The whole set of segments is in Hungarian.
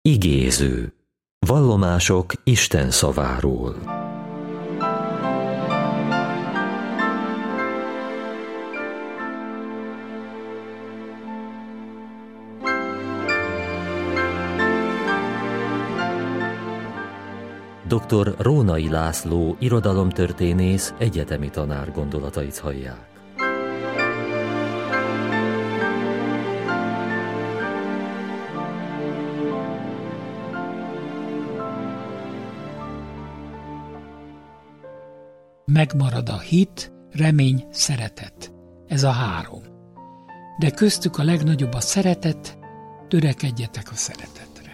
Igéző. Vallomások Isten szaváról. Dr. Rónai László irodalomtörténész, egyetemi tanár gondolatait hallják. Megmarad a hit, remény, szeretet. Ez a három. De köztük a legnagyobb a szeretet, törekedjetek a szeretetre.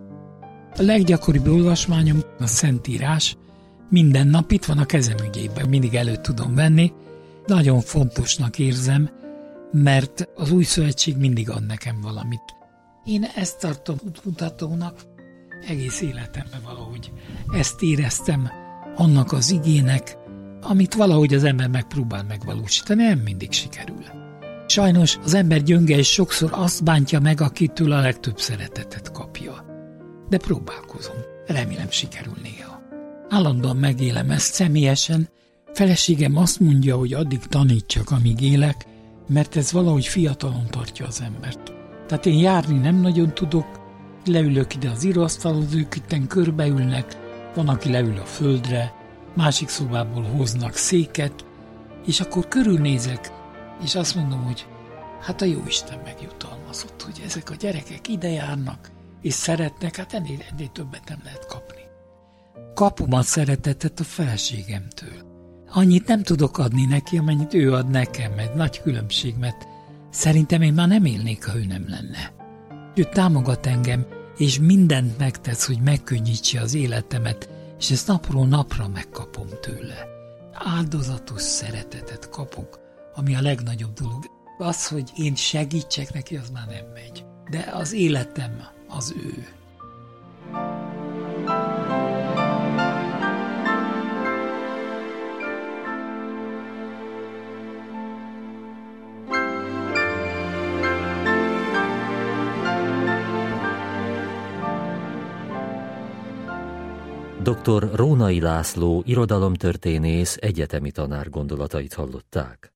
A leggyakoribb olvasmányom a Szentírás, minden nap itt van a kezem ügyében, mindig elő tudom venni. Nagyon fontosnak érzem, mert az új szövetség mindig ad nekem valamit. Én ezt tartom útmutatónak, egész életemben valahogy ezt éreztem annak az igének, amit valahogy az ember megpróbál megvalósítani, nem mindig sikerül. Sajnos az ember gyönge és sokszor azt bántja meg, akitől a legtöbb szeretetet kapja. De próbálkozom, remélem sikerül néha. Állandóan megélem ezt személyesen, feleségem azt mondja, hogy addig tanítsak, amíg élek, mert ez valahogy fiatalon tartja az embert. Tehát én járni nem nagyon tudok, leülök ide az íróasztalhoz, ők itten körbeülnek, van, aki leül a földre, másik szobából hoznak széket, és akkor körülnézek, és azt mondom, hogy hát a Jóisten megjutalmazott, hogy ezek a gyerekek ide járnak, és szeretnek, hát ennél többet nem lehet kapni. Kapom a szeretetet a feleségemtől. Annyit nem tudok adni neki, amennyit ő ad nekem, mert nagy különbség, mert szerintem én már nem élnék, ha ő nem lenne. Ő támogat engem, és mindent megtesz, hogy megkönnyítse az életemet, és ezt napról napra megkapom tőle. Áldozatos szeretetet kapok, ami a legnagyobb dolog. Az, hogy én segítsek neki, az már nem megy. De az életem az ő. Dr. Rónai László irodalomtörténész, egyetemi tanár gondolatait hallották.